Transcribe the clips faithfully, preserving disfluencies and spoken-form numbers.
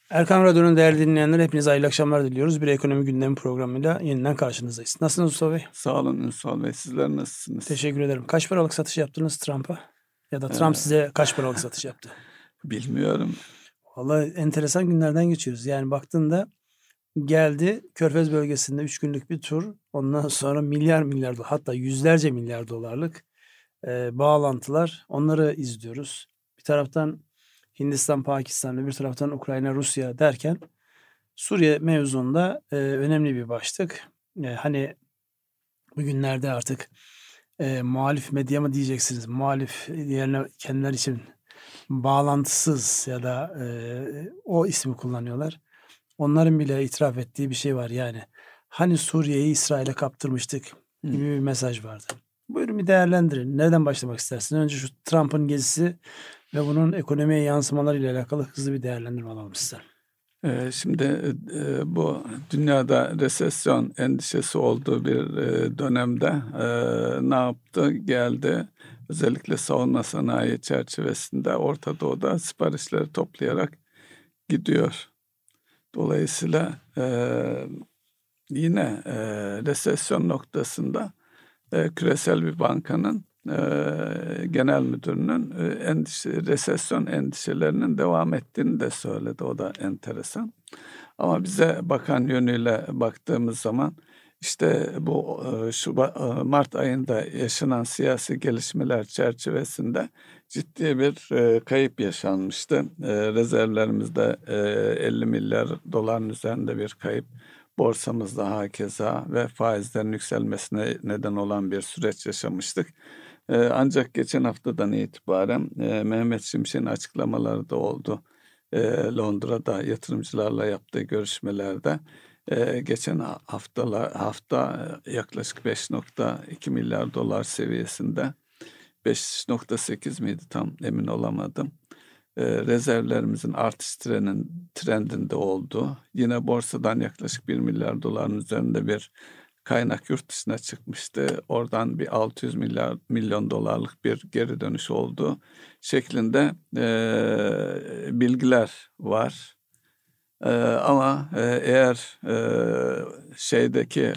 Erkam Radyo'nun değerli dinleyenler, hepinize hayırlı akşamlar diliyoruz. Bir ekonomi gündemi programıyla yeniden karşınızdayız. Nasılsınız Mustafa Bey? Sağ olun Ünsal Bey. Sizler nasılsınız? Teşekkür ederim. Kaç paralık satış yaptınız Trump'a? Ya da Trump Ee, size kaç paralık satış yaptı? Bilmiyorum. Vallahi enteresan günlerden geçiyoruz. Yani baktığında geldi Körfez bölgesinde üç günlük bir tur. Ondan sonra milyar milyar dolar, hatta yüzlerce milyar dolarlık e, bağlantılar. Onları izliyoruz. Bir taraftan Hindistan, Pakistan, bir taraftan Ukrayna, Rusya derken Suriye mevzunda e, önemli bir başlık. E, hani bugünlerde artık e, muhalif medya mı diyeceksiniz? Muhalif yerine kendileri için bağlantısız ya da e, o ismi kullanıyorlar. Onların bile itiraf ettiği bir şey var yani. Hani Suriye'yi İsrail'e kaptırmıştık Hı. gibi bir mesaj vardı. Buyurun bir değerlendirin. Nereden başlamak istersin? Önce şu Trump'ın gezisi ve bunun ekonomiye yansımalarıyla alakalı hızlı bir değerlendirme alalım sizden. Ee, şimdi e, bu dünyada resesyon endişesi olduğu bir e, dönemde e, ne yaptı? Geldi. Özellikle savunma sanayi çerçevesinde Orta Doğu'da siparişleri toplayarak gidiyor. Dolayısıyla e, yine e, resesyon noktasında e, küresel bir bankanın e, genel müdürünün e, endişe, resesyon endişelerinin devam ettiğini de söyledi. O da enteresan. Ama bize bakan yönüyle baktığımız zaman işte bu e, Şubat, e, Mart ayında yaşanan siyasi gelişmeler çerçevesinde ciddi bir e, kayıp yaşanmıştı. E, rezervlerimizde e, elli milyar doların üzerinde bir kayıp. Borsamızda hakeza ve faizlerin yükselmesine neden olan bir süreç yaşamıştık. Ee, ancak geçen haftadan itibaren e, Mehmet Şimşek'in açıklamaları da oldu. E, Londra'da yatırımcılarla yaptığı görüşmelerde e, geçen haftalar hafta e, yaklaşık beş nokta iki milyar dolar seviyesinde, beş nokta sekiz miydi tam emin olamadım. E, rezervlerimizin artış trenin, trendinde olduğu, yine borsadan yaklaşık bir milyar doların üzerinde bir kaynak yurt dışına çıkmıştı. Oradan bir altı yüz milyar milyon dolarlık bir geri dönüş oldu şeklinde e, bilgiler var. E, ama e, eğer e, şeydeki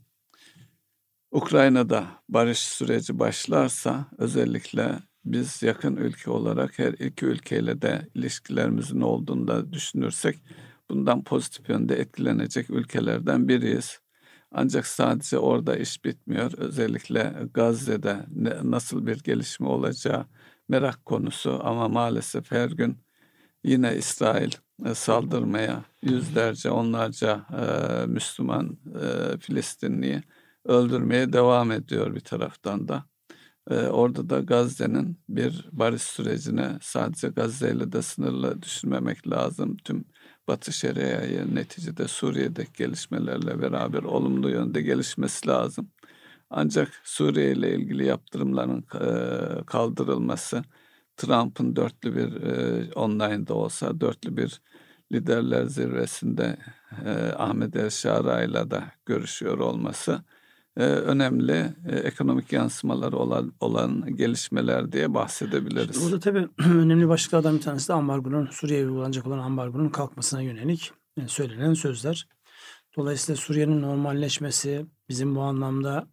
Ukrayna'da barış süreci başlarsa, özellikle biz yakın ülke olarak her iki ülkeyle de ilişkilerimizin olduğunu da düşünürsek bundan pozitif yönde etkilenecek ülkelerden biriyiz. Ancak sadece orada iş bitmiyor. Özellikle Gazze'de ne, nasıl bir gelişme olacağı merak konusu, ama maalesef her gün yine İsrail e, saldırmaya, yüzlerce, onlarca e, Müslüman e, Filistinliyi öldürmeye devam ediyor bir taraftan da. Ee, orada da Gazze'nin bir barış sürecine sadece Gazze ile de sınırlı düşünmemek lazım. Tüm Batı Şeria'yı neticede Suriye'deki gelişmelerle beraber olumlu yönde gelişmesi lazım. Ancak Suriye ile ilgili yaptırımların e, kaldırılması, Trump'ın dörtlü bir e, online'da olsa dörtlü bir liderler zirvesinde e, Ahmet El Şara ile de görüşüyor olması e, önemli e, ekonomik yansımaları olan, olan gelişmeler diye bahsedebiliriz. Şimdi burada tabii önemli başlıklardan bir tanesi de ambargonun, Suriye'ye uygulanacak olan ambargonun kalkmasına yönelik yani söylenen sözler. Dolayısıyla Suriye'nin normalleşmesi bizim bu anlamda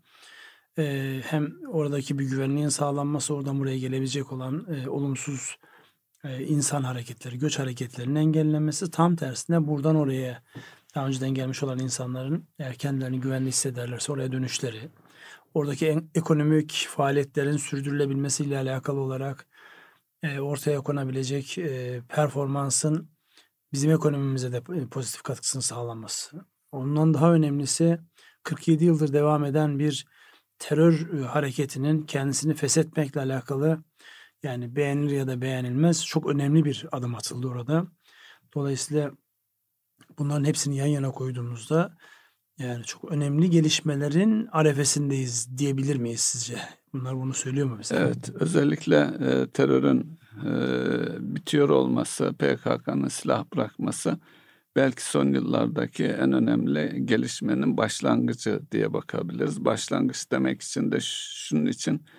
e, hem oradaki bir güvenliğin sağlanması, oradan buraya gelebilecek olan e, olumsuz e, insan hareketleri, göç hareketlerinin engellenmesi, tam tersine buradan oraya daha önceden gelmiş olan insanların eğer kendilerini güvende hissederlerse oraya dönüşleri, oradaki en, ekonomik faaliyetlerin sürdürülebilmesiyle alakalı olarak e, ortaya konabilecek e, performansın bizim ekonomimize de pozitif katkısını sağlanması. Ondan daha önemlisi kırk yedi yıldır devam eden bir terör e, hareketinin kendisini feshetmekle alakalı, yani beğenilir ya da beğenilmez, çok önemli bir adım atıldı orada. Dolayısıyla bunların hepsini yan yana koyduğumuzda yani çok önemli gelişmelerin arefesindeyiz diyebilir miyiz sizce? Bunlar bunu söylüyor mu bize? Evet, özellikle e, terörün e, bitiyor olması, P K K'nın silah bırakması belki son yıllardaki en önemli gelişmenin başlangıcı diye bakabiliriz. Başlangıç demek için de şunun için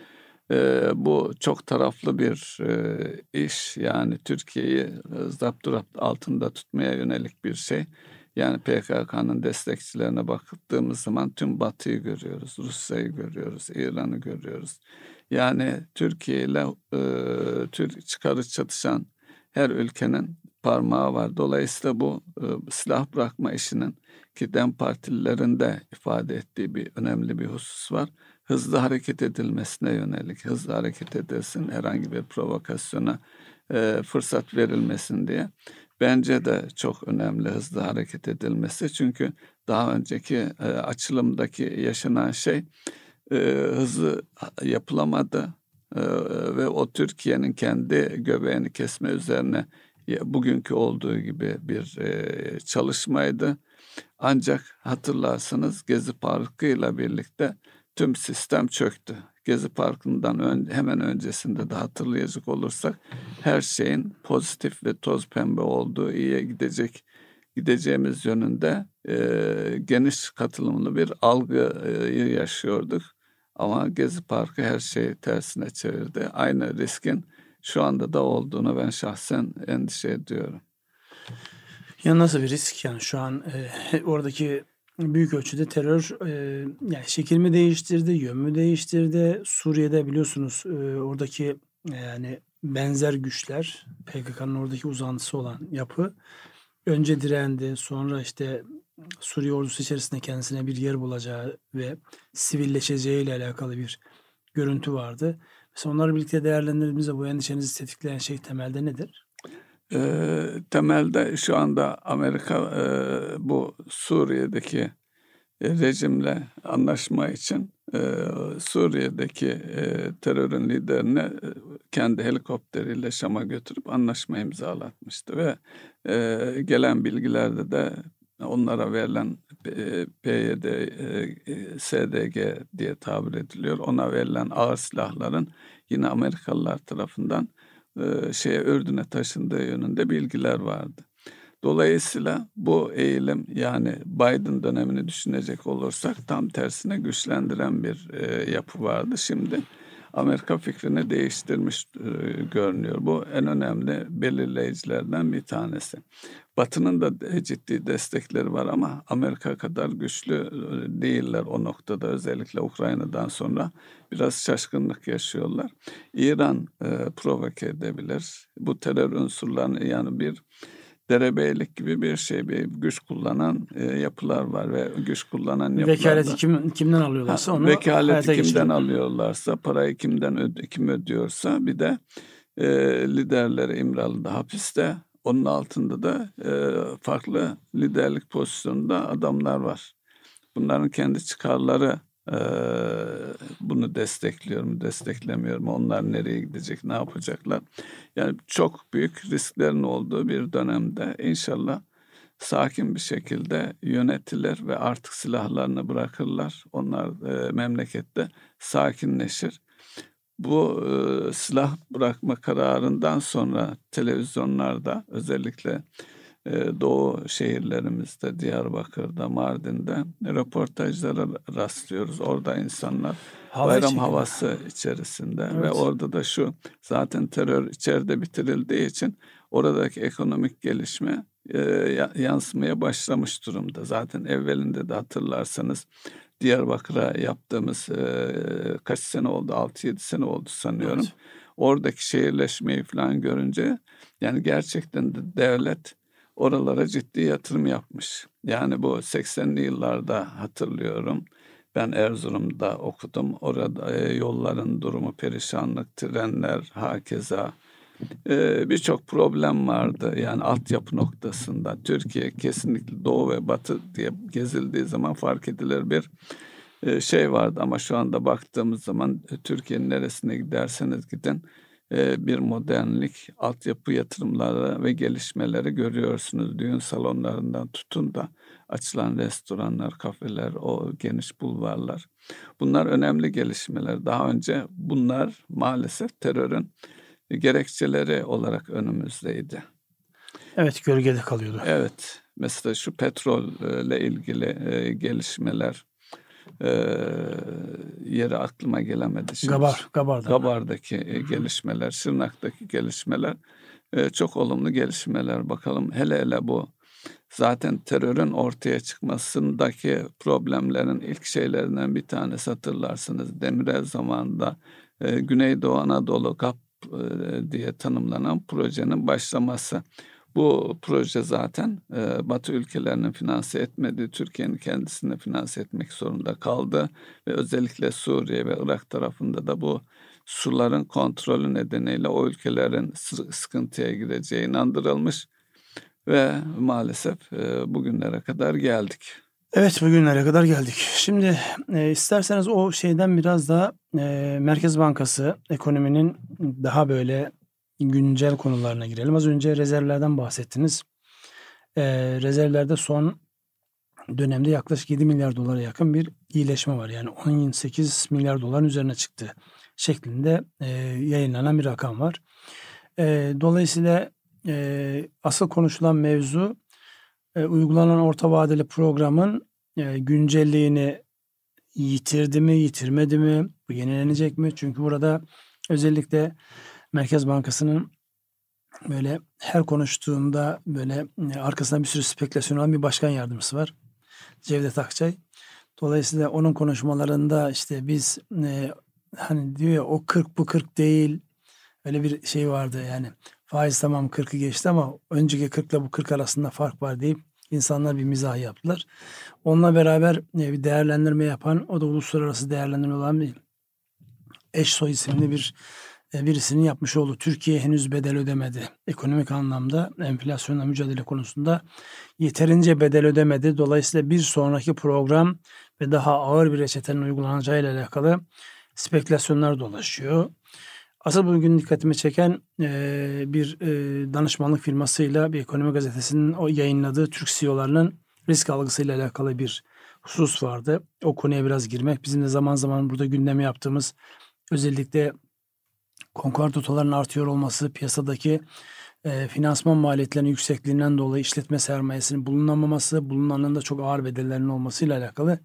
Ee, bu çok taraflı bir e, iş. Yani Türkiye'yi e, zapturapt altında tutmaya yönelik bir şey. Yani P K K'nın destekçilerine baktığımız zaman tüm Batı'yı görüyoruz, Rusya'yı görüyoruz, İran'ı görüyoruz. Yani Türkiye ile e, Türk çıkarı çatışan her ülkenin parmağı var. Dolayısıyla bu e, silah bırakma işinin ki DEM partililerin de ifade ettiği bir önemli bir husus var. Hızlı hareket edilmesine yönelik, hızlı hareket edilsin, herhangi bir provokasyona e, fırsat verilmesin diye. Bence de çok önemli hızlı hareket edilmesi. Çünkü daha önceki e, açılımdaki yaşanan şey e, hızlı yapılamadı. E, ve o Türkiye'nin kendi göbeğini kesme üzerine ya, bugünkü olduğu gibi bir e, çalışmaydı. Ancak hatırlarsanız Gezi Parkı ile birlikte tüm sistem çöktü. Gezi Parkı'ndan ön, hemen öncesinde de hatırlayacak olursak her şeyin pozitif ve toz pembe olduğu, iyiye gidecek gideceğimiz yönünde e, geniş katılımlı bir algıyı yaşıyorduk. Ama Gezi Parkı her şeyi tersine çevirdi. Aynı riskin şu anda da olduğunu ben şahsen endişe ediyorum. Ya nasıl bir risk? Yani şu an e, oradaki büyük ölçüde terör e, yani şekil mi değiştirdi, yön mü değiştirdi? Suriye'de biliyorsunuz e, oradaki e, yani benzer güçler P K K'nın oradaki uzantısı olan yapı önce direndi, sonra işte Suriye ordusu içerisinde kendisine bir yer bulacağı ve sivilleşeceği ile alakalı bir görüntü vardı. Mesela onları birlikte değerlendirdiğimizde bu endişenizi tetikleyen şey temelde nedir? E, temelde şu anda Amerika e, bu Suriye'deki e, rejimle anlaşma için e, Suriye'deki e, terörün liderini e, kendi helikopteriyle Şam'a götürüp anlaşma imzalatmıştı ve e, gelen bilgilerde de onlara verilen e, P Y D, e, S D G diye tabir ediliyor. Ona verilen ağır silahların yine Amerikalılar tarafından e, şeye Ürdün'e taşındığı yönünde bilgiler vardı. Dolayısıyla bu eğilim yani Biden dönemini düşünecek olursak tam tersine güçlendiren bir e, yapı vardı. Şimdi Amerika fikrini değiştirmiş e, görünüyor. Bu en önemli belirleyicilerden bir tanesi. Batı'nın da ciddi destekleri var ama Amerika kadar güçlü e, değiller o noktada. Özellikle Ukrayna'dan sonra biraz şaşkınlık yaşıyorlar. İran e, provoke edebilir. Bu terör unsurlarını yani bir derebeylik gibi bir şey, bir güç kullanan e, yapılar var ve güç kullanan Vekaleti yapılarda kim, kimden ha, alıyorlarsa onu vekaleti hayata kimden geçiriyorlar. alıyorlarsa, parayı kimden öde, kim ödüyorsa bir de e, liderleri İmralı'da hapiste, onun altında da e, farklı liderlik pozisyonunda adamlar var. Bunların kendi çıkarları e, bunu destekliyor mu, desteklemiyor mu? Onlar nereye gidecek, ne yapacaklar? Yani çok büyük risklerin olduğu bir dönemde inşallah sakin bir şekilde yönetilir ve artık silahlarını bırakırlar. Onlar e, memlekette sakinleşir. Bu e, silah bırakma kararından sonra televizyonlarda özellikle e, doğu şehirlerimizde, Diyarbakır'da, Mardin'de röportajlara rastlıyoruz. Orada insanlar Halay bayram çekiyorlar. havası içerisinde ve Evet. orada da şu zaten terör içeride bitirildiği için oradaki ekonomik gelişme e, yansımaya başlamış durumda. Zaten evvelinde de hatırlarsanız Diyarbakır'a yaptığımız e, kaç sene oldu? altı yedi sene oldu sanıyorum. Evet. Oradaki şehirleşmeyi falan görünce yani gerçekten de devlet oralara ciddi yatırım yapmış. Yani bu seksenli yıllarda hatırlıyorum. Ben Erzurum'da okudum. Orada e, yolların durumu perişanlık, trenler hakeza. E, birçok problem vardı. Yani altyapı noktasında. Türkiye kesinlikle doğu ve batı diye gezildiği zaman fark edilir bir e, şey vardı. Ama şu anda baktığımız zaman e, Türkiye'nin neresine giderseniz gidin e, bir modernlik, altyapı yatırımları ve gelişmeleri görüyorsunuz. Düğün salonlarından tutun da açılan restoranlar, kafeler, o geniş bulvarlar. Bunlar önemli gelişmeler. Daha önce bunlar maalesef terörün gerekçeleri olarak önümüzdeydi. Evet, gölgede kalıyordu. Evet, mesela şu petrolle ilgili e, gelişmeler. e, yeri aklıma gelemedi şimdi. Gabar, Gabar'da. Gabar'daki e, gelişmeler, Şırnak'taki gelişmeler e, çok olumlu gelişmeler. Bakalım hele hele bu zaten terörün ortaya çıkmasındaki problemlerin ilk şeylerinden bir tanesi, hatırlarsınız. Demirel zamanında e, Güneydoğu Anadolu GAP e, diye tanımlanan projenin başlaması. Bu proje zaten e, Batı ülkelerinin finanse etmediği, Türkiye'nin kendisini finanse etmek zorunda kaldı ve özellikle Suriye ve Irak tarafında da bu suların kontrolü nedeniyle o ülkelerin sı- sıkıntıya gireceği inandırılmış ve maalesef e, bugünlere kadar geldik. Evet, bugünlere kadar geldik. Şimdi e, isterseniz o şeyden biraz daha e, Merkez Bankası ekonominin daha böyle güncel konularına girelim. Az önce rezervlerden bahsettiniz. E, rezervlerde son dönemde yaklaşık yedi milyar dolara yakın bir iyileşme var. Yani on sekiz milyar doların üzerine çıktı şeklinde e, yayınlanan bir rakam var. E, dolayısıyla e, asıl konuşulan mevzu e, uygulanan orta vadeli programın e, güncelliğini yitirdi mi, yitirmedi mi, bu yenilenecek mi? Çünkü burada özellikle Merkez Bankası'nın böyle her konuştuğunda böyle e, arkasında bir sürü spekülasyon olan bir başkan yardımcısı var. Cevdet Akçay. Dolayısıyla onun konuşmalarında işte biz e, hani diyor ya o kırk bu kırk değil, öyle bir şey vardı yani faiz tamam kırkı geçti ama önceki kırk ile bu kırk arasında fark var deyip insanlar bir mizah yaptılar. Onunla beraber e, bir değerlendirme yapan, o da uluslararası değerlendirme olan bir Eşsoy isimli bir e, birisinin yapmış olduğu Türkiye henüz bedel ödemedi. Ekonomik anlamda enflasyonla mücadele konusunda yeterince bedel ödemedi. Dolayısıyla bir sonraki program ve daha ağır bir reçetenin uygulanacağı ile alakalı spekülasyonlar dolaşıyor. Asıl bugün dikkatimi çeken e, bir e, danışmanlık firmasıyla bir ekonomi gazetesinin o yayınladığı Türk C E O'larının risk algısıyla alakalı bir husus vardı. O konuya biraz girmek. Bizim de zaman zaman burada gündeme yaptığımız özellikle konkordatoların artıyor olması, piyasadaki e, finansman maliyetlerinin yüksekliğinden dolayı işletme sermayesinin bulunamaması, bulunanın da çok ağır bedellerinin olmasıyla alakalı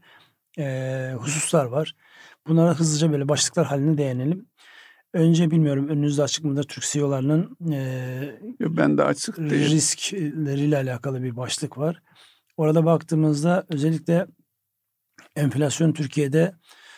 e, hususlar var. Bunlara hızlıca böyle başlıklar halinde değinelim. Önce bilmiyorum önünüzde açık mıdır Türk C E O'larının e, Ben de açık değil. riskleriyle alakalı bir başlık var. Orada baktığımızda özellikle enflasyon Türkiye'de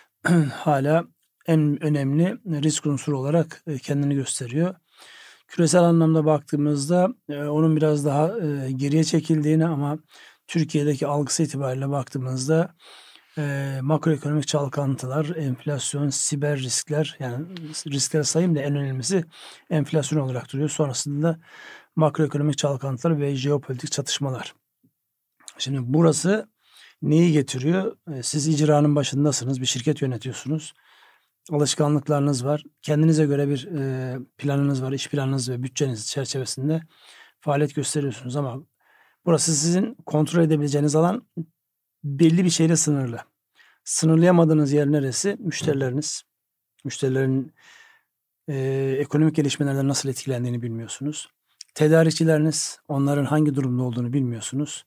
hala en önemli risk unsuru olarak kendini gösteriyor. Küresel anlamda baktığımızda onun biraz daha geriye çekildiğini ama Türkiye'deki algısı itibariyle baktığımızda e, makroekonomik çalkantılar, enflasyon, siber riskler, yani riskleri sayayım da en önemlisi enflasyon olarak duruyor. Sonrasında makroekonomik çalkantılar ve jeopolitik çatışmalar. Şimdi burası neyi getiriyor? Siz icranın başındasınız, bir şirket yönetiyorsunuz. Alışkanlıklarınız var. Kendinize göre bir e, planınız var, iş planınız ve bütçeniz çerçevesinde faaliyet gösteriyorsunuz ama burası sizin kontrol edebileceğiniz alan belli bir şeyle sınırlı. Sınırlayamadığınız yer neresi? Müşterileriniz. Müşterilerin e, ekonomik gelişmelerden nasıl etkilendiğini bilmiyorsunuz. Tedarikçileriniz, onların hangi durumda olduğunu bilmiyorsunuz.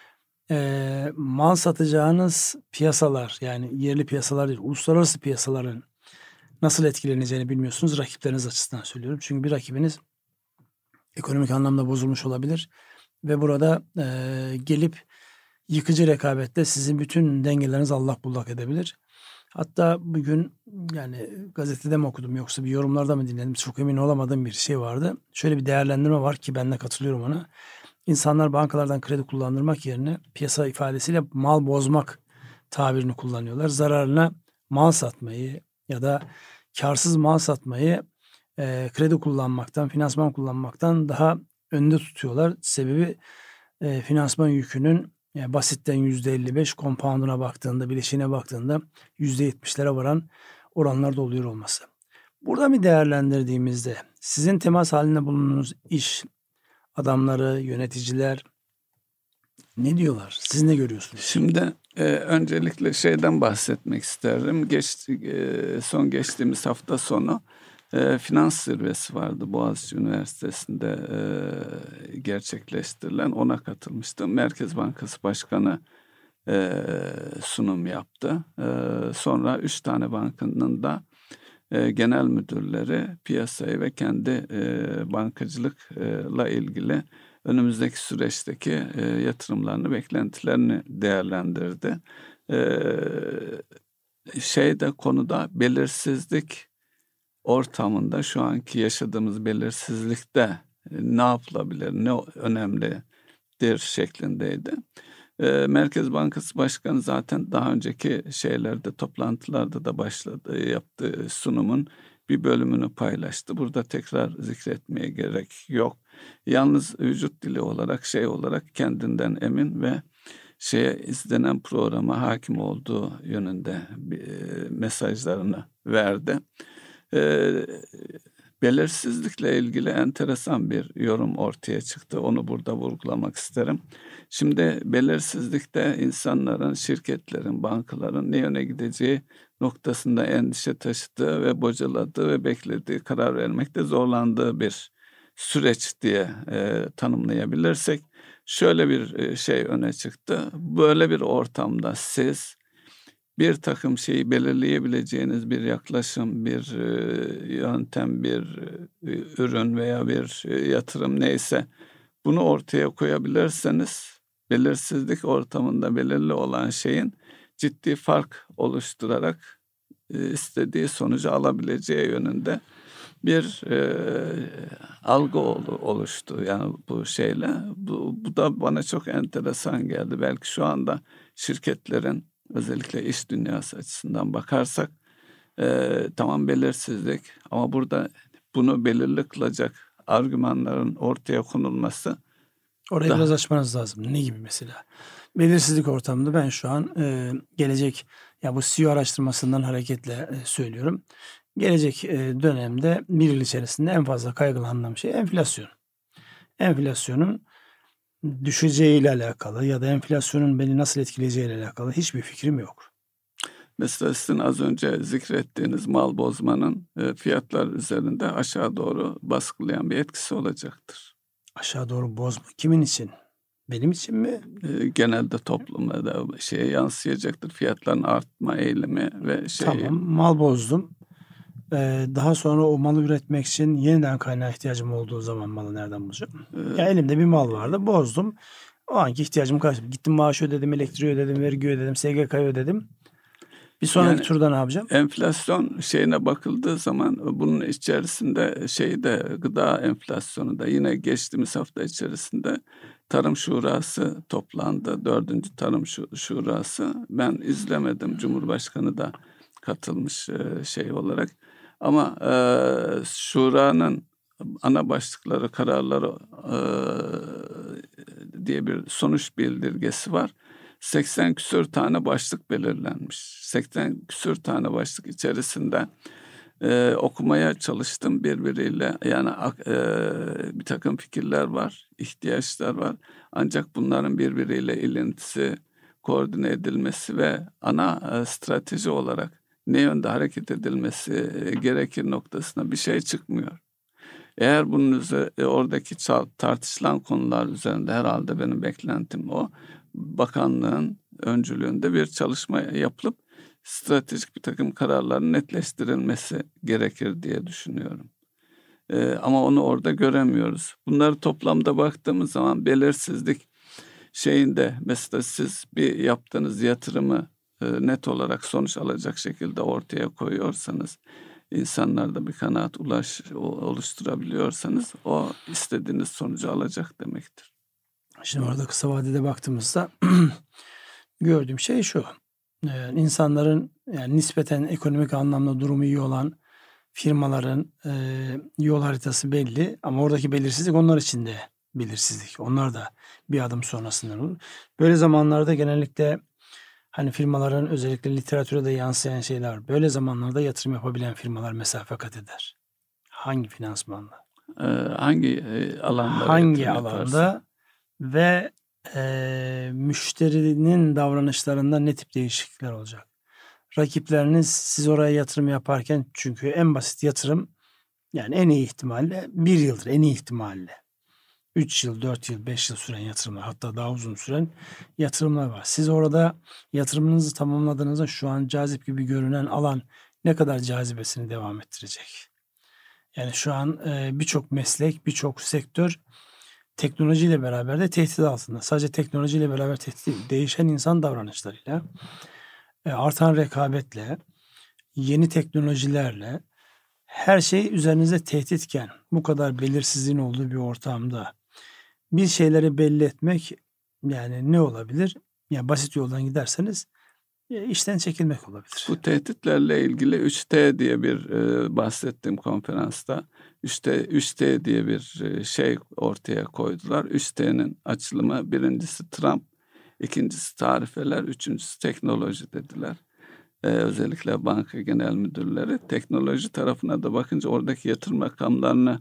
E, mal satacağınız piyasalar, yani yerli piyasalar değil, uluslararası piyasaların nasıl etkileneceğini bilmiyorsunuz. Rakipleriniz açısından söylüyorum. Çünkü bir rakibiniz ekonomik anlamda bozulmuş olabilir ve burada e, gelip yıkıcı rekabette sizin bütün dengelerinizi allak bullak edebilir. Hatta bugün yani gazetede mi okudum yoksa bir yorumlarda mı dinledim çok emin olamadığım bir şey vardı. Şöyle bir değerlendirme var ki ben de katılıyorum ona. İnsanlar bankalardan kredi kullandırmak yerine piyasa ifadesiyle mal bozmak tabirini kullanıyorlar. Zararına mal satmayı ya da karsız mal satmayı e, kredi kullanmaktan, finansman kullanmaktan daha önde tutuyorlar. Sebebi e, finansman yükünün yani basitten yüzde elli beş, compound'una baktığında, bileşiğine baktığında yüzde yetmişlere varan oranlarda oluyor olması. Burada bir değerlendirdiğimizde sizin temas halinde bulunduğunuz iş adamları, yöneticiler ne diyorlar? Siz ne görüyorsunuz? Şimdi e, öncelikle şeyden bahsetmek isterim. Geç, e, son geçtiğimiz hafta sonu e, finans zirvesi vardı Boğaziçi Üniversitesi'nde e, gerçekleştirilen. Ona katılmıştım. Merkez Bankası Başkanı e, sunum yaptı. E, sonra üç tane bankanın da e, genel müdürleri piyasayı ve kendi e, bankacılıkla ilgili önümüzdeki süreçteki e, yatırımlarını, beklentilerini değerlendirdi. E, şeyde konuda belirsizlik ortamında, şu anki yaşadığımız belirsizlikte e, ne yapılabilir, ne önemlidir şeklindeydi. E, Merkez Bankası Başkanı zaten daha önceki şeylerde, toplantılarda da başladı, yaptığı sunumun bir bölümünü paylaştı. Burada tekrar zikretmeye gerek yok. Yalnız vücut dili olarak, şey olarak kendinden emin ve şeye izlenen programa hakim olduğu yönünde bir, e, mesajlarını verdi. E, belirsizlikle ilgili enteresan bir yorum ortaya çıktı. Onu burada vurgulamak isterim. Şimdi belirsizlikte insanların, şirketlerin, bankaların ne yöne gideceği noktasında endişe taşıdığı ve bocaladığı ve beklediği, karar vermekte zorlandığı bir süreç diye e, tanımlayabilirsek, şöyle bir e, şey öne çıktı. Böyle bir ortamda siz bir takım şeyi belirleyebileceğiniz bir yaklaşım, bir e, yöntem, bir e, ürün veya bir e, yatırım neyse bunu ortaya koyabilirseniz, belirsizlik ortamında belirli olan şeyin ciddi fark oluşturarak e, istediği sonucu alabileceği yönünde bir e, algı olu- oluştu. Yani bu şeyle, bu, bu da bana çok enteresan geldi. Belki şu anda şirketlerin, özellikle iş dünyası açısından bakarsak, e, tamam belirsizlik, ama burada bunu belirli kılacak argümanların ortaya konulması Orayı biraz da açmanız lazım. Ne gibi mesela? Belirsizlik ortamında ben şu an e, gelecek, ya bu C E O araştırmasından hareketle e, söylüyorum. Gelecek e, dönemde bir yıl içerisinde en fazla kaygılandığım şey enflasyon. Enflasyonun düşeceğiyle alakalı ya da enflasyonun beni nasıl etkileyeceğiyle alakalı hiçbir fikrim yok. mesela sizin az önce zikrettiğiniz mal bozmanın e, fiyatlar üzerinde aşağı doğru baskılayan bir etkisi olacaktır. Aşağı doğru bozma kimin için? Benim için mi? E, genelde topluma da şeye yansıyacaktır. Fiyatların artma eğilimi ve şeyi. Tamam, mal bozdum. Ee, daha sonra o malı üretmek için yeniden kaynağa ihtiyacım olduğu zaman malı nereden bulacağım? Ya E, elimde bir mal vardı, bozdum. O anki ihtiyacımı karşıladım. Gittim maaş ödedim, elektriği ödedim, vergi ödedim, S G K'yı ödedim. Bir sonraki yani turda ne yapacağım? enflasyon şeyine bakıldığı zaman bunun içerisinde şeyi de, gıda enflasyonu da, yine geçtiğimiz hafta içerisinde Tarım Şurası toplandı. Dördüncü Tarım Şu- Şurası. Ben izlemedim. Cumhurbaşkanı da katılmış e, şey olarak. Ama e, Şura'nın ana başlıkları, kararları e, diye bir sonuç bildirgesi var. seksen küsür tane başlık belirlenmiş. seksen küsür tane başlık içerisinde e, okumaya çalıştım birbiriyle. Yani e, bir takım fikirler var, ihtiyaçlar var. Ancak bunların birbiriyle ilintisi, koordine edilmesi ve ana e, strateji olarak ne yönde hareket edilmesi e, gerekir noktasına bir şey çıkmıyor. Eğer bunun üzerine, oradaki tartışılan konular üzerinde, herhalde benim beklentim o, bakanlığın öncülüğünde bir çalışma yapılıp stratejik bir takım kararların netleştirilmesi gerekir diye düşünüyorum. Ee, ama onu orada göremiyoruz. Bunları toplamda baktığımız zaman belirsizlik şeyinde, mesela siz bir yaptığınız yatırımı e, net olarak sonuç alacak şekilde ortaya koyuyorsanız, insanlarda bir kanaat ulaş oluşturabiliyorsanız, o istediğiniz sonucu alacak demektir. Şimdi orada kısa vadede baktığımızda gördüğüm şey şu. Ee, insanların, yani nispeten ekonomik anlamda durumu iyi olan firmaların e, yol haritası belli ama oradaki belirsizlik onlar için de belirsizlik. Onlar da bir adım sonrasından olur. Böyle zamanlarda genellikle hani firmaların, özellikle literatüre de yansıyan şeyler var. Böyle zamanlarda yatırım yapabilen firmalar mesafe kat eder. Hangi finansmanla? Ee, hangi e, alanlara Hangi yatırım yaparsın? alanda ve e, müşterinin davranışlarında ne tip değişiklikler olacak? Rakipleriniz siz oraya yatırım yaparken, çünkü en basit yatırım, yani en iyi ihtimalle bir yıldır, en iyi ihtimalle. üç yıl, dört yıl, beş yıl süren yatırımlar, hatta daha uzun süren yatırımlar var. Siz orada yatırımınızı tamamladığınızda şu an cazip gibi görünen alan ne kadar cazibesini devam ettirecek? Yani şu an e, birçok meslek, birçok sektör teknolojiyle beraber de tehdit altında. Sadece teknolojiyle beraber tehdit değil, değişen insan davranışlarıyla, e, artan rekabetle, yeni teknolojilerle her şey üzerinize tehditken bu kadar belirsizliğin olduğu bir ortamda bir şeyleri belli etmek yani ne olabilir? Yani basit yoldan giderseniz e, işten çekilmek olabilir. Bu tehditlerle ilgili üç T diye bir e, bahsettiğim konferansta üç T, üç T diye bir e, şey ortaya koydular. üç T'nin açılımı birincisi Trump, ikincisi tarifeler, üçüncüsü teknoloji dediler. Ee, özellikle banka genel müdürleri teknoloji tarafına da bakınca oradaki yatırım rakamlarını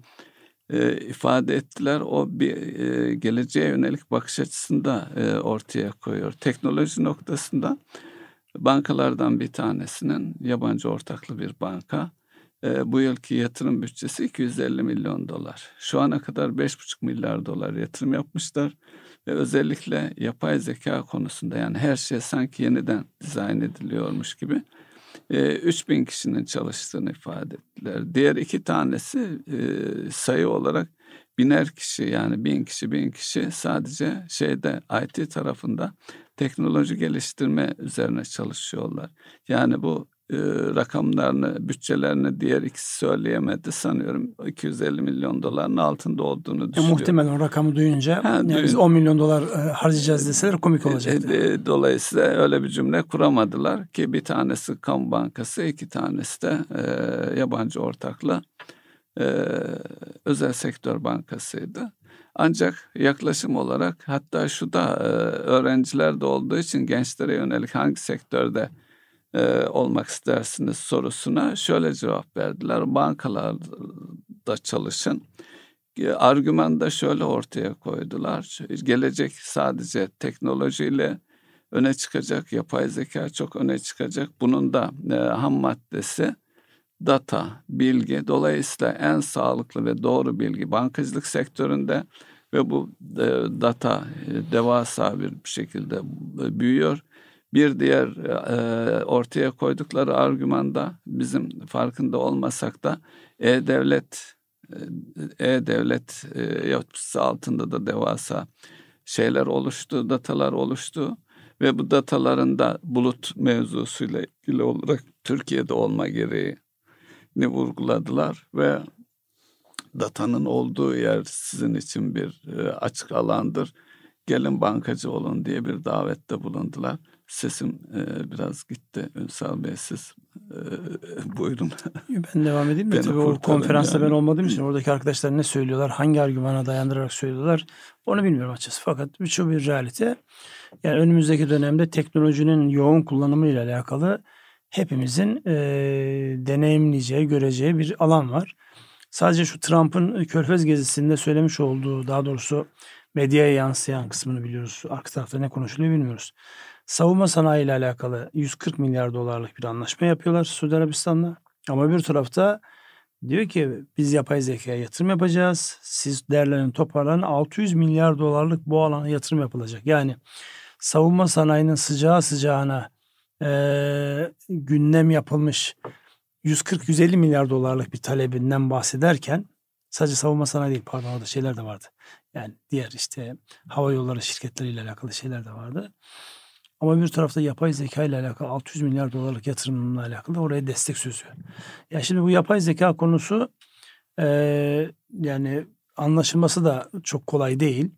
e, ifade ettiler. O bir e, geleceğe yönelik bakış açısını da e, ortaya koyuyor. Teknoloji noktasında bankalardan bir tanesinin yabancı ortaklı bir banka. E, bu yılki yatırım bütçesi iki yüz elli milyon dolar. Şu ana kadar beş buçuk milyar dolar yatırım yapmışlar. Ve özellikle yapay zeka konusunda yani her şey sanki yeniden dizayn ediliyormuş gibi e, üç bin kişinin çalıştığını ifade ettiler. Diğer iki tanesi e, sayı olarak biner kişi yani bin kişi bin kişi sadece şeyde I T tarafında teknoloji geliştirme üzerine çalışıyorlar. Yani bu e, rakamlarını, bütçelerini diğer ikisi söyleyemedi sanıyorum. iki yüz elli milyon doların altında olduğunu E, düşünüyorum. muhtemelen o rakamı duyunca Ha, yani duyun- biz on milyon dolar e, harcayacağız deseler komik olacaktı. E, e, Dolayısıyla öyle bir cümle kuramadılar ki bir tanesi kamu bankası, iki tanesi de e, yabancı ortaklı e, özel sektör bankasıydı. Ancak yaklaşım olarak hatta şu da e, öğrenciler de olduğu için gençlere yönelik hangi sektörde e, olmak istersiniz sorusuna şöyle cevap verdiler. Bankalarda çalışın. Argüman da şöyle ortaya koydular. Gelecek sadece teknolojiyle öne çıkacak, yapay zeka çok öne çıkacak. Bunun da e, ham maddesi data, bilgi. Dolayısıyla en sağlıklı ve doğru bilgi bankacılık sektöründe ve bu e, data e, devasa bir şekilde e, büyüyor. Bir diğer e, ortaya koydukları argüman da bizim farkında olmasak da e-devlet E-Devlet e, yapısı altında da devasa şeyler oluştu, datalar oluştu ve bu dataların da bulut mevzusuyla ilgili olarak Türkiye'de olma gereğini vurguladılar ve datanın olduğu yer sizin için bir e, açık alandır. Gelin bankacı olun diye bir davette bulundular. Sesim e, biraz gitti. Ünsal Bey siz e, buyurun. Ben devam edeyim mi? Beni Tabii o kurtarın konferansta yani. ben olmadığım için oradaki arkadaşlar ne söylüyorlar, hangi argümana dayandırarak söylüyorlar onu bilmiyorum açıkçası. Fakat birçok bir realite. Yani önümüzdeki dönemde teknolojinin yoğun kullanımı ile alakalı hepimizin e, deneyimleyeceği, göreceği bir alan var. Sadece şu Trump'ın Körfez gezisinde söylemiş olduğu, daha doğrusu medyaya yansıyan kısmını biliyoruz. Arka tarafta ne konuşuluyor bilmiyoruz. Savunma sanayi ile alakalı yüz kırk milyar dolarlık bir anlaşma yapıyorlar Suudi Arabistan'la. Ama bir tarafta diyor ki biz yapay zekaya yatırım yapacağız. Siz değerlerini toparlanın, altı yüz milyar dolarlık bu alana yatırım yapılacak. Yani savunma sanayinin sıcağı sıcağına e, gündem yapılmış yüz kırk yüz elli milyar dolarlık bir talebinden bahsederken sadece savunma sanayi değil, pardon, orada şeyler de vardı. Yani diğer işte hava yolları şirketleriyle alakalı şeyler de vardı. Ama bir tarafta yapay zeka ile alakalı altı yüz milyar dolarlık yatırımla alakalı oraya destek sözü. Ya şimdi bu yapay zeka konusu e, yani anlaşılması da çok kolay değil.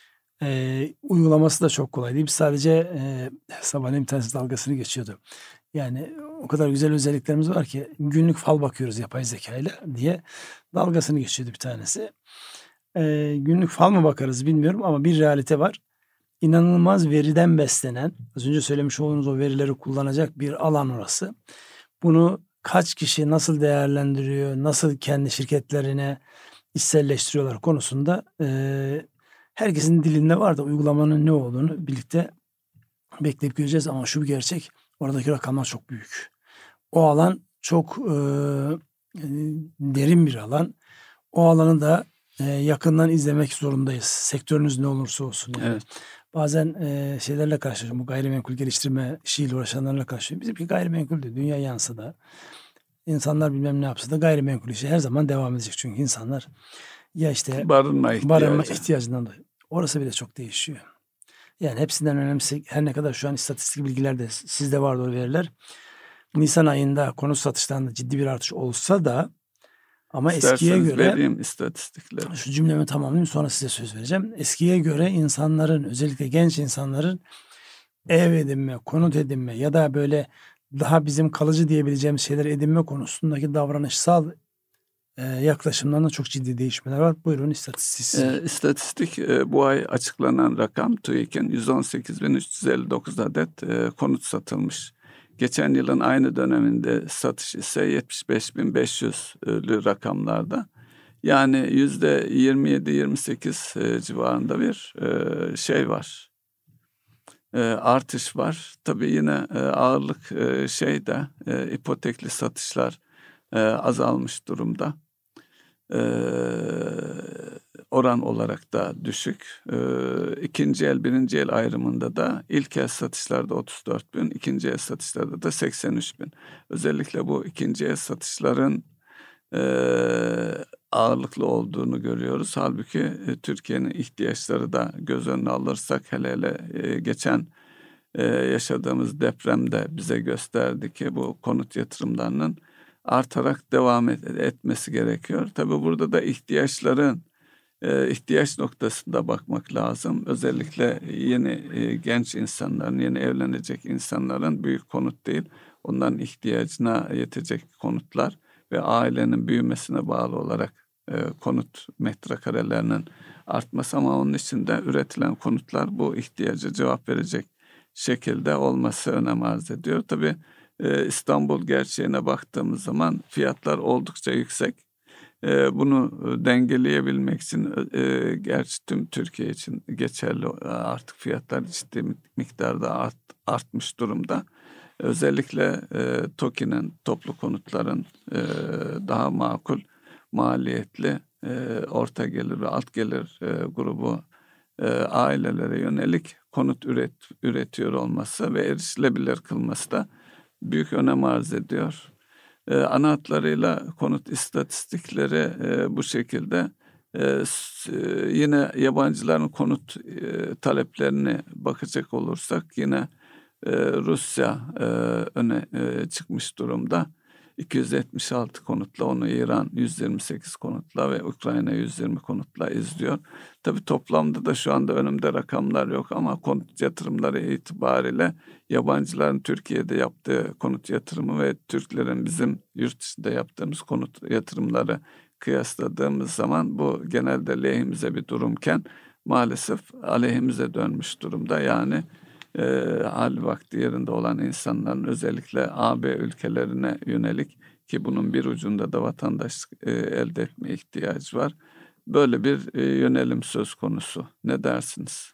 E, uygulaması da çok kolay değil. Biz sadece e, sabahleyin bir tanesi dalgasını geçiyordu. Yani o kadar güzel özelliklerimiz var ki günlük fal bakıyoruz yapay zeka ile diye dalgasını geçiyordu bir tanesi. E, günlük fal mı bakarız bilmiyorum ama bir realite var. İnanılmaz veriden beslenen, az önce söylemiş olduğunuz o verileri kullanacak bir alan orası. Bunu kaç kişi nasıl değerlendiriyor, nasıl kendi şirketlerine içselleştiriyorlar konusunda e, herkesin dilinde var da uygulamanın ne olduğunu birlikte bekleyip göreceğiz. Ama şu bir gerçek, oradaki rakamlar çok büyük. O alan çok e, derin bir alan. O alanı da e, yakından izlemek zorundayız. Sektörünüz ne olursa olsun yani. Evet. Bazen e, şeylerle karşılaşıyorum. Bu gayrimenkul geliştirme işiyle uğraşanlarla karşılaşıyorum. Bizimki gayrimenkul değil. Dünya yansa da insanlar bilmem ne yapsa da gayrimenkul işi her zaman devam edecek. Çünkü insanlar ya işte Barınma ihtiyacı. barınma ihtiyacından dolayı. Orası bile çok değişiyor. Yani hepsinden önemlisi, her ne kadar şu an istatistik bilgiler de sizde vardır o veriler. Nisan ayında konut satışlarında ciddi bir artış olsa da ama eskiye İsterseniz göre vereyim istatistikleri. şu cümlemi tamamlayayım sonra size söz vereceğim. Eskiye göre insanların, özellikle genç insanların ev edinme, konut edinme ya da böyle daha bizim kalıcı diyebileceğimiz şeyler edinme konusundaki davranışsal e, yaklaşımlarında çok ciddi değişmeler var. Buyurun istatistik. E, istatistik e, bu ay açıklanan rakam TÜİK'in yüz on sekiz bin üç yüz elli dokuz adet e, konut satılmış. Geçen yılın aynı döneminde satış ise yetmiş beş bin beş yüzlü rakamlarda. Yani yüzde yirmi yedi yirmi sekiz e, civarında bir e, şey var. E, artış var. Tabii yine e, ağırlık e, şeyde e, ipotekli satışlar e, azalmış durumda. Ee, oran olarak da düşük. Ee, ikinci el, birinci el ayrımında da ilk el satışlarda otuz dört bin, ikinci el satışlarda da seksen üç bin. Özellikle bu ikinci el satışların e, ağırlıklı olduğunu görüyoruz. Halbuki e, Türkiye'nin ihtiyaçları da göz önüne alırsak hele hele e, geçen e, yaşadığımız depremde bize gösterdi ki bu konut yatırımlarının artarak devam et, etmesi gerekiyor. Tabii burada da ihtiyaçların e, ihtiyaç noktasında bakmak lazım. Özellikle yeni e, genç insanların, yeni evlenecek insanların büyük konut değil, onların ihtiyacına yetecek konutlar ve ailenin büyümesine bağlı olarak e, konut metrekarelerinin artması, ama onun için de üretilen konutlar bu ihtiyaca cevap verecek şekilde olması önem arz ediyor. Tabii İstanbul gerçeğine baktığımız zaman fiyatlar oldukça yüksek. Bunu dengeleyebilmek için, gerçi tüm Türkiye için geçerli, artık fiyatlar ciddi miktarda art, artmış durumda. Özellikle TOKİ'nin, toplu konutların daha makul maliyetli orta gelir ve alt gelir grubu ailelere yönelik konut üret, üretiyor olması ve erişilebilir kılması da büyük önem arz ediyor. Ee, ana hatlarıyla konut istatistikleri e, bu şekilde. E, yine yabancıların konut e, taleplerini bakacak olursak yine e, Rusya e, öne e, çıkmış durumda. iki yüz yetmiş altı konutla, onu İran yüz yirmi sekiz konutla ve Ukrayna yüz yirmi konutla izliyor. Tabii toplamda da şu anda önümde rakamlar yok ama konut yatırımları itibariyle yabancıların Türkiye'de yaptığı konut yatırımı ve Türklerin bizim yurt dışında yaptığımız konut yatırımları kıyasladığımız zaman bu genelde lehimize bir durumken maalesef aleyhimize dönmüş durumda. Yani e, hal vakti yerinde olan insanların özellikle A B ülkelerine yönelik, ki bunun bir ucunda da vatandaşlık e, elde etme ihtiyacı var. Böyle bir e, yönelim söz konusu. Ne dersiniz?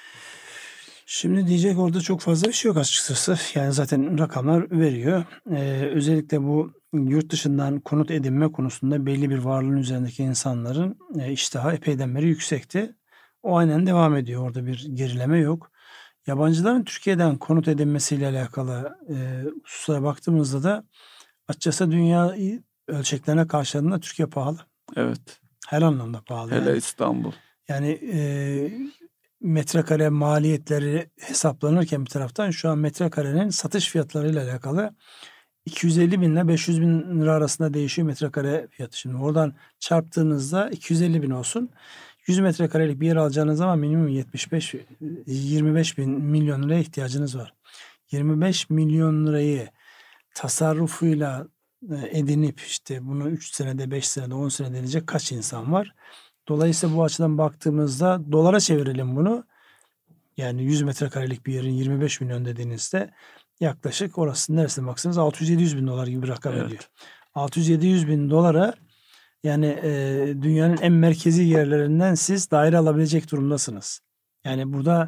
Şimdi diyecek orada çok fazla bir şey yok açıkçası. Yani zaten rakamlar veriyor. Ee, özellikle bu yurt dışından konut edinme konusunda belli bir varlığın üzerindeki insanların e, iştahı epeyden beri yüksekti. O aynen devam ediyor. Orada bir gerileme yok. Yabancıların Türkiye'den konut edinmesiyle alakalı e, hususlara baktığımızda da açıkçası dünya ölçeklerine karşıladığında Türkiye pahalı. Evet. Her anlamda pahalı. Hele yani. İstanbul. Yani e, metrekare maliyetleri hesaplanırken bir taraftan şu an metrekarenin satış fiyatlarıyla alakalı iki yüz elli bin ile beş yüz bin lira arasında değişiyor metrekare fiyatı. Şimdi oradan çarptığınızda iki yüz elli bin olsun. yüz metrekarelik bir yer alacağınız zaman minimum yetmiş beş yirmi beş bin milyon liraya ihtiyacınız var. yirmi beş milyon lirayı tasarrufuyla edinip işte bunu üç senede, beş senede, on senede edecek kaç insan var? Dolayısıyla bu açıdan baktığımızda dolara çevirelim bunu. Yani yüz metrekarelik bir yerin yirmi beş milyon dediğinizde yaklaşık orası neresine baksanız altı yüz yedi yüz bin dolar gibi bir rakam Evet. ediyor. altı yüz yedi yüz bin dolara yani e, dünyanın en merkezi yerlerinden siz daire alabilecek durumdasınız. Yani burada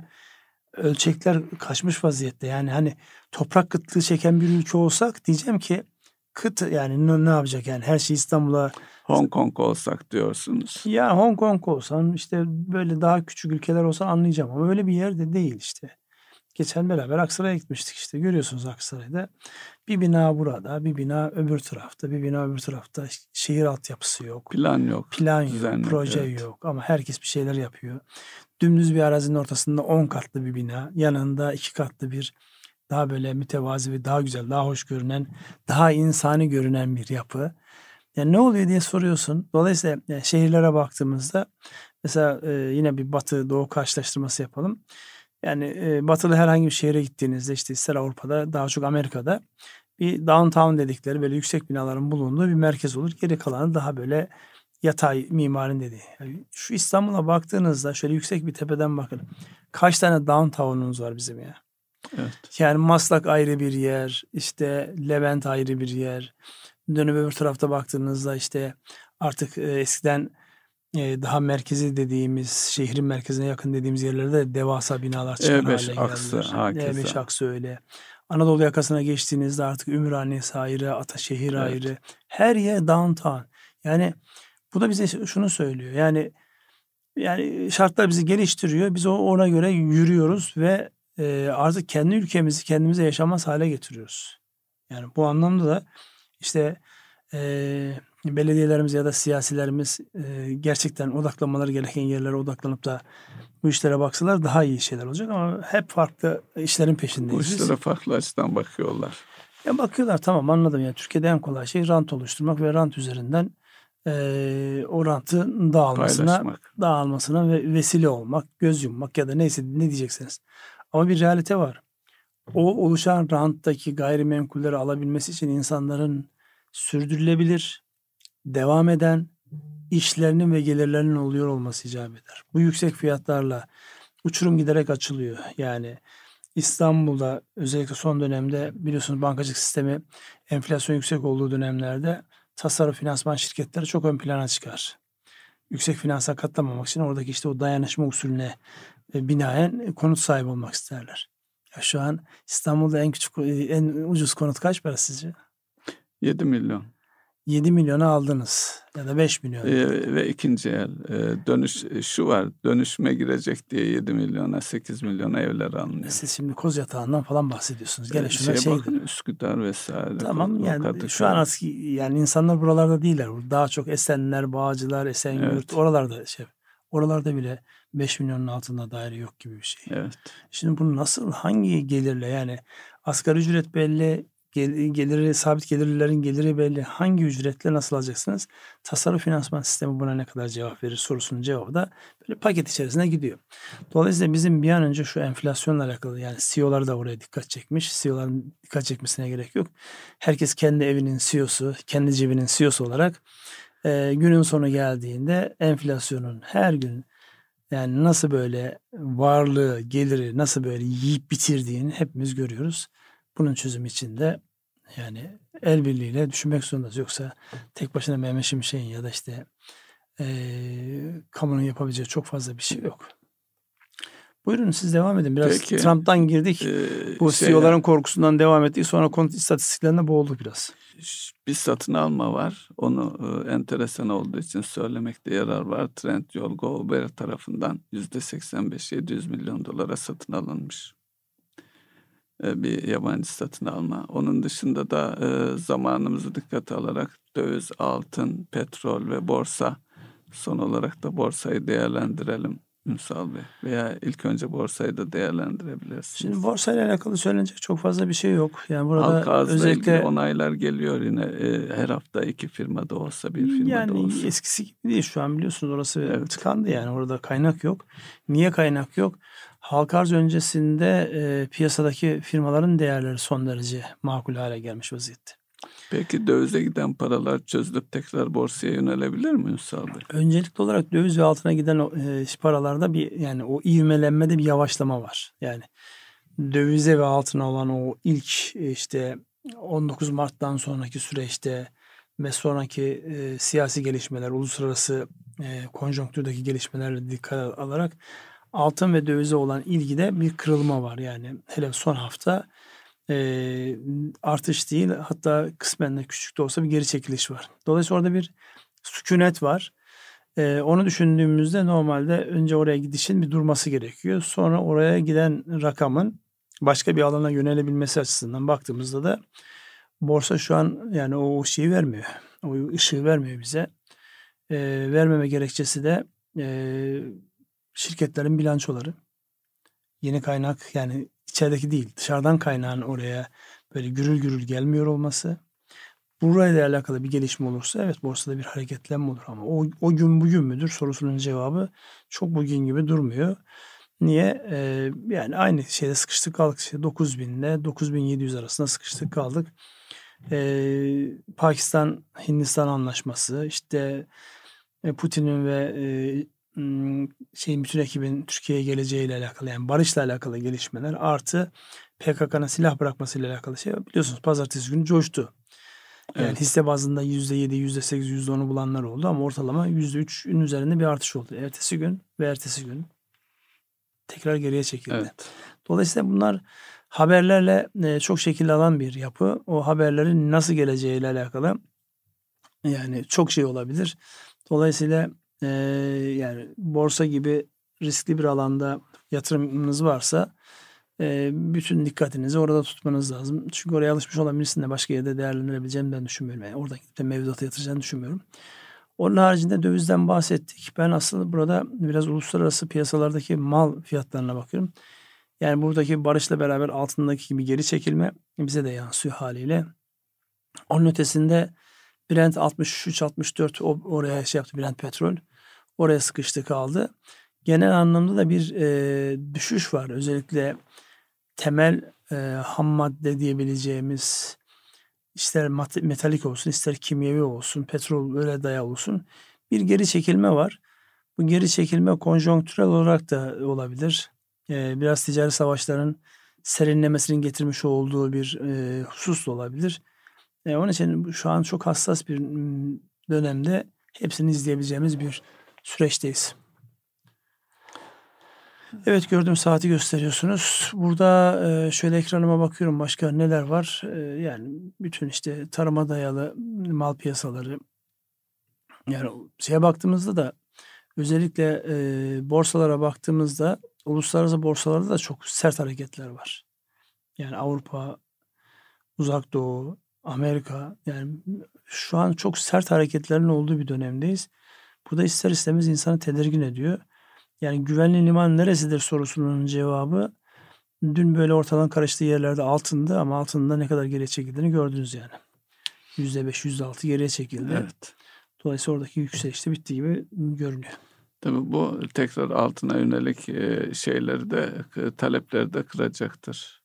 ölçekler kaçmış vaziyette. Yani hani toprak kıtlığı çeken bir ülke olsak diyeceğim ki kıta yani ne, ne yapacak yani her şey İstanbul'a. Hong Kong olsak diyorsunuz. Ya Hong Kong olsan işte böyle daha küçük ülkeler olsan anlayacağım ama öyle bir yerde değil işte. Geçen beraber Aksaray'a gitmiştik işte görüyorsunuz Aksaray'da bir bina burada bir bina öbür tarafta bir bina öbür tarafta şehir altyapısı yok. Plan yok. Plan yok, Düzen yok, proje evet. yok ama herkes bir şeyler yapıyor. Dümdüz bir arazinin ortasında on katlı bir bina, yanında iki katlı bir daha böyle mütevazi ve daha güzel, daha hoş görünen, daha insani görünen bir yapı. Yani ne oluyor diye soruyorsun. Dolayısıyla yani şehirlere baktığımızda mesela e, yine bir batı doğu karşılaştırması yapalım. Yani e, batılı herhangi bir şehre gittiğinizde işte ister Avrupa'da daha çok Amerika'da bir downtown dedikleri böyle yüksek binaların bulunduğu bir merkez olur. Geri kalanı daha böyle yatay mimarın dediği. Yani şu İstanbul'a baktığınızda şöyle yüksek bir tepeden bakın. Kaç tane downtown'umuz var bizim ya. Evet. Yani Maslak ayrı bir yer, işte Levent ayrı bir yer. Dönüp öbür tarafta baktığınızda işte artık e, eskiden e, daha merkezi dediğimiz, şehrin merkezine yakın dediğimiz yerlerde devasa binalar çıkar E beş hale aksı geldiler. E beş hakeza. aksı öyle. Anadolu yakasına geçtiğinizde artık Ümraniye'si ayrı, Ataşehir Evet. ayrı. Her yer downtown. Yani bu da bize şunu söylüyor. Yani yani şartlar bizi geliştiriyor. Biz o ona göre yürüyoruz ve e, artık kendi ülkemizi kendimize yaşamaz hale getiriyoruz. Yani bu anlamda da işte e, belediyelerimiz ya da siyasilerimiz e, gerçekten odaklanmaları gereken yerlere odaklanıp da bu işlere baksalar daha iyi şeyler olacak ama hep farklı işlerin Bu peşindeyiz. işlere farklı açıdan bakıyorlar. Ya bakıyorlar tamam anladım ya Türkiye'de en kolay şey rant oluşturmak ve rant üzerinden e, o rantın dağılmasına, Paylaşmak. dağılmasına ve vesile olmak, göz yummak ya da neyse ne diyeceksiniz. Ama bir realite var. O oluşan ranttaki gayrimenkulleri alabilmesi için insanların sürdürülebilir, devam eden işlerinin ve gelirlerinin oluyor olması icap eder. Bu yüksek fiyatlarla uçurum giderek açılıyor. Yani İstanbul'da özellikle son dönemde biliyorsunuz bankacılık sistemi enflasyon yüksek olduğu dönemlerde tasarruf finansman şirketleri çok ön plana çıkar. Yüksek finansa katlanmamak için oradaki işte o dayanışma usulüne e, binaen konut sahibi olmak isterler. Ya şu an İstanbul'da en küçük en ucuz konut kaç para sizce? yedi milyon. yedi milyona aldınız ya da beş milyon. Ee, ve ikinci el e, dönüş e, şu var, dönüşüme girecek diye yedi milyona sekiz milyona evler alınıyor. Siz şimdi Kozyatağı'ndan falan bahsediyorsunuz. Gene Ee, şuna şeye şey bakın Üsküdar vesaire. tamam Ko- yani Kadıköy. şu an artık yani insanlar buralarda değiller. Daha çok Esenler, Bağcılar, Esenyurt Evet. oralarda şey. Oralarda bile beş milyonun altında daire yok gibi bir şey. Evet. Şimdi bunu nasıl hangi gelirle yani asgari ücret belli, gel- geliri sabit gelirlilerin geliri belli. Hangi ücretle nasıl alacaksınız? Tasarruf finansman sistemi buna ne kadar cevap verir sorusunun cevabı da böyle paket içerisine gidiyor. Dolayısıyla bizim bir an önce şu enflasyonla alakalı yani C E O'lar da oraya dikkat çekmiş. C E O'ların dikkat çekmesine gerek yok. Herkes kendi evinin C E O'su, kendi cebinin C E O'su olarak e, günün sonu geldiğinde enflasyonun her gün yani nasıl böyle varlığı, geliri nasıl böyle yiyip bitirdiğini hepimiz görüyoruz. Bunun çözümü için de yani el birliğiyle düşünmek zorundayız. Yoksa tek başına Mehmet Şimşek'in ya da işte eee kamunun yapabileceği çok fazla bir şey yok. Buyurun siz devam edin. Biraz Peki, Trump'tan girdik. Ee, Bu şey, C E O'ların korkusundan devam ettik. Sonra konut istatistiklerine boğulduk biraz. bir satın alma var. Onu e, enteresan olduğu için söylemekte yarar var. Trendyol Go Uber tarafından yüzde seksen beş yedi yüz milyon dolara satın alınmış. E, bir yabancı satın alma. Onun dışında da e, zamanımızı dikkate alarak döviz, altın, petrol ve borsa. Son olarak da borsayı değerlendirelim Ünsal Bey. Veya ilk önce borsayı da değerlendirebilirsiniz. Şimdi borsayla alakalı söylenecek çok fazla bir şey yok. Yani burada Halka arzla özellikle ilgili onaylar geliyor yine e, her hafta iki firmada olsa bir firmada yani olsa. eskisi gibi değil şu an biliyorsunuz orası Evet. tıkandı yani orada kaynak yok. Niye kaynak yok? Halka arz öncesinde e, piyasadaki firmaların değerleri son derece makul hale gelmiş vaziyette. Peki dövize giden paralar çözülüp tekrar borsaya yönelebilir mi Ünsal Bey? Öncelikli olarak döviz ve altına giden o, e, paralarda bir yani o ivmelenmede bir yavaşlama var. Yani dövize ve altına olan o ilk e, işte on dokuz Mart'tan sonraki süreçte ve sonraki e, siyasi gelişmeler, uluslararası e, konjonktürdeki gelişmelerle dikkat alarak altın ve dövize olan ilgide bir kırılma var. Yani hele son hafta e, artış değil, hatta kısmen de küçük de olsa bir geri çekiliş var. Dolayısıyla orada bir sükunet var. E, onu düşündüğümüzde normalde önce oraya gidişin bir durması gerekiyor. Sonra oraya giden rakamın başka bir alana yönelebilmesi açısından baktığımızda da borsa şu an yani o şeyi vermiyor. O ışığı vermiyor bize. E, vermeme gerekçesi de e, şirketlerin bilançoları. Yeni kaynak yani içerideki değil dışarıdan kaynağın oraya böyle gürül gürül gelmiyor olması. Burayla alakalı bir gelişme olursa evet borsada bir hareketlenme olur ama o, o gün bugün müdür sorusunun cevabı çok bugün gibi durmuyor. Niye? Ee, yani aynı şeyde sıkıştık kaldık. İşte dokuz bin ile dokuz bin yedi yüz arasında sıkıştık kaldık. Ee, Pakistan Hindistan anlaşması işte Putin'in ve e, şeyin bütün ekibin Türkiye'ye geleceğiyle alakalı yani barışla alakalı gelişmeler artı P K K'nın silah bırakmasıyla alakalı şey biliyorsunuz pazartesi günü coştu. Yani Evet. hisse bazında yüzde yedi, yüzde sekiz, yüzde onu bulanlar oldu ama ortalama yüzde üçün üzerinde bir artış oldu. Ertesi gün ve ertesi gün tekrar geriye çekildi. Evet. Dolayısıyla bunlar haberlerle çok şekil alan bir yapı. O haberlerin nasıl geleceğiyle alakalı yani çok şey olabilir. Dolayısıyla e, yani borsa gibi riskli bir alanda yatırımınız varsa e, bütün dikkatinizi orada tutmanız lazım. Çünkü oraya alışmış olan birisinin de başka yerde değerlendirebileceğini ben düşünmüyorum. Yani oradan gidip de mevduata yatıracağını düşünmüyorum. Onun haricinde dövizden bahsettik. Ben aslında burada biraz uluslararası piyasalardaki mal fiyatlarına bakıyorum. Yani buradaki barışla beraber altındaki gibi geri çekilme bize de yansıyor haliyle. Onun ötesinde Brent altmış üç altmış dört oraya şey yaptı Brent petrol. Oraya sıkıştı kaldı. Genel anlamda da bir e, düşüş var. Özellikle temel e, ham madde diyebileceğimiz ister metalik olsun ister kimyevi olsun petrol böyle dayalı olsun bir geri çekilme var. Bu geri çekilme konjonktürel olarak da olabilir. E, biraz ticari savaşların serinlemesinin getirmiş olduğu bir e, husus da olabilir. E, onun için şu an çok hassas bir dönemde hepsini izleyebileceğimiz bir süreçteyiz. Evet gördüğüm saati gösteriyorsunuz. Burada e, şöyle ekranıma bakıyorum başka neler var. E, yani bütün işte tarıma dayalı mal piyasaları. Yani şeye baktığımızda da özellikle e, borsalara baktığımızda uluslararası borsalarda da çok sert hareketler var. Yani Avrupa, Uzak Doğu, Amerika yani şu an çok sert hareketlerin olduğu bir dönemdeyiz. Bu da ister istemez insanı tedirgin ediyor. Yani güvenli liman neresidir sorusunun cevabı dün böyle ortadan karıştığı yerlerde altında ama altında ne kadar geriye çekildiğini gördünüz yani. yüzde beş, yüzde altı geriye çekildi. Evet. Dolayısıyla oradaki yükseliş de bittiği gibi görünüyor. Tabii bu tekrar altına yönelik şeyleri de talepleri de kıracaktır.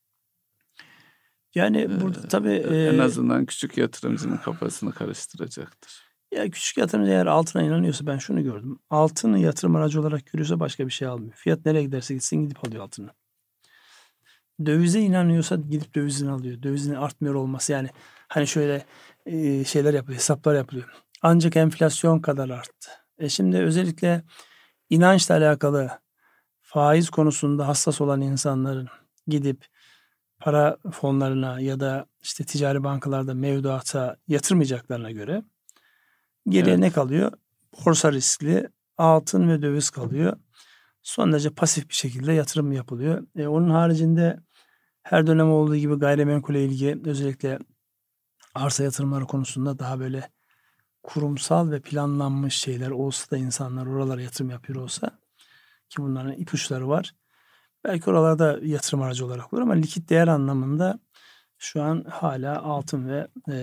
Yani burada tabii en e, azından küçük yatırımcının kafasını karıştıracaktır. Ya küçük yatırımcı eğer altına inanıyorsa ben şunu gördüm. Altını yatırım aracı olarak görüyorsa başka bir şey almıyor. Fiyat nereye giderse gitsin gidip alıyor altını. Dövize inanıyorsa gidip dövizini alıyor. Dövizin artmıyor olması yani hani şöyle e, şeyler yapılıyor, hesaplar yapılıyor. Ancak enflasyon kadar arttı. E şimdi özellikle inançla alakalı faiz konusunda hassas olan insanların gidip para fonlarına ya da işte ticari bankalarda mevduata yatırmayacaklarına göre geriye Evet. ne kalıyor? Borsa riskli altın ve döviz kalıyor. Son derece pasif bir şekilde yatırım yapılıyor. E, onun haricinde her dönem olduğu gibi gayrimenkule ilgi özellikle arsa yatırımları konusunda daha böyle kurumsal ve planlanmış şeyler olsa da insanlar oralara yatırım yapıyor olsa ki bunların ipuçları var. Belki oralarda yatırım aracı olarak olur ama likit değer anlamında şu an hala altın ve e,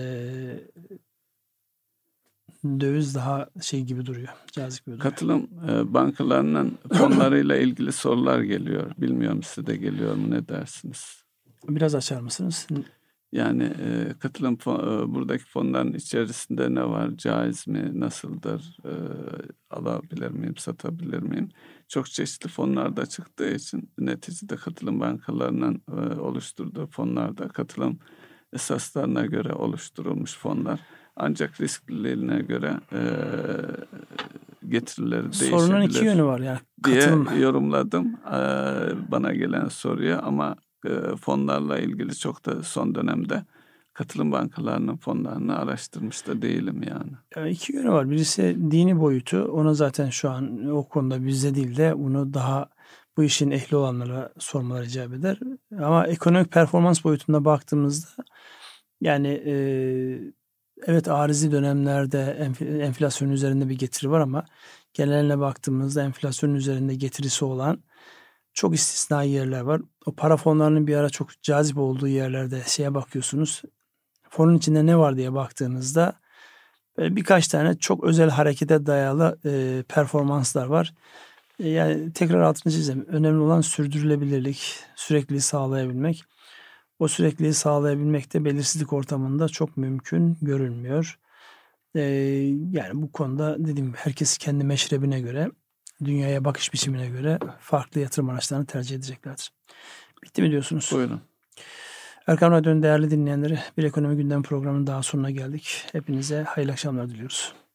döviz daha şey gibi duruyor. Cazip gibi duruyor. Katılım e, bankalarının fonlarıyla ilgili sorular geliyor. Bilmiyorum size de geliyor mu, ne dersiniz? Biraz açar mısınız? Yani e, katılım fon, e, buradaki fonların içerisinde ne var? Caiz mi? Nasıldır? E, alabilir miyim? Satabilir miyim? Çok çeşitli fonlarda çıktığı için neticede katılım bankalarının e, oluşturduğu fonlarda katılım esaslarına göre oluşturulmuş fonlar. Ancak riskliliğine göre e, getirileri değişebilir. Sorunun iki yönü var yani. Diye Katılım. yorumladım e, bana gelen soruya ama e, fonlarla ilgili çok da son dönemde katılım bankalarının fonlarını araştırmış da değilim yani. Yani iki yönü var. Birisi dini boyutu. Ona zaten şu an o konuda bizde değil de bunu daha bu işin ehli olanlara sormaları icap eder. Ama ekonomik performans boyutunda baktığımızda yani e, evet arizi dönemlerde enf- enflasyonun üzerinde bir getiri var ama geneline baktığımızda enflasyonun üzerinde getirisi olan çok istisnai yerler var. O para fonlarının bir ara çok cazip olduğu yerlerde şeye bakıyorsunuz. Fonun içinde ne var diye baktığınızda böyle birkaç tane çok özel harekete dayalı e, performanslar var. E, yani tekrar altını çizeyim. Önemli olan sürdürülebilirlik, sürekliliği sağlayabilmek. O sürekliliği sağlayabilmek de belirsizlik ortamında çok mümkün görülmüyor. E, yani bu konuda dediğim gibi herkes kendi meşrebine göre, dünyaya bakış biçimine göre farklı yatırım araçlarını tercih edeceklerdir. Bitti mi diyorsunuz? Buyurun. Erkam Radyo'nun değerli dinleyenleri, bir ekonomi gündem programının daha sonuna geldik. Hepinize hayırlı akşamlar diliyoruz.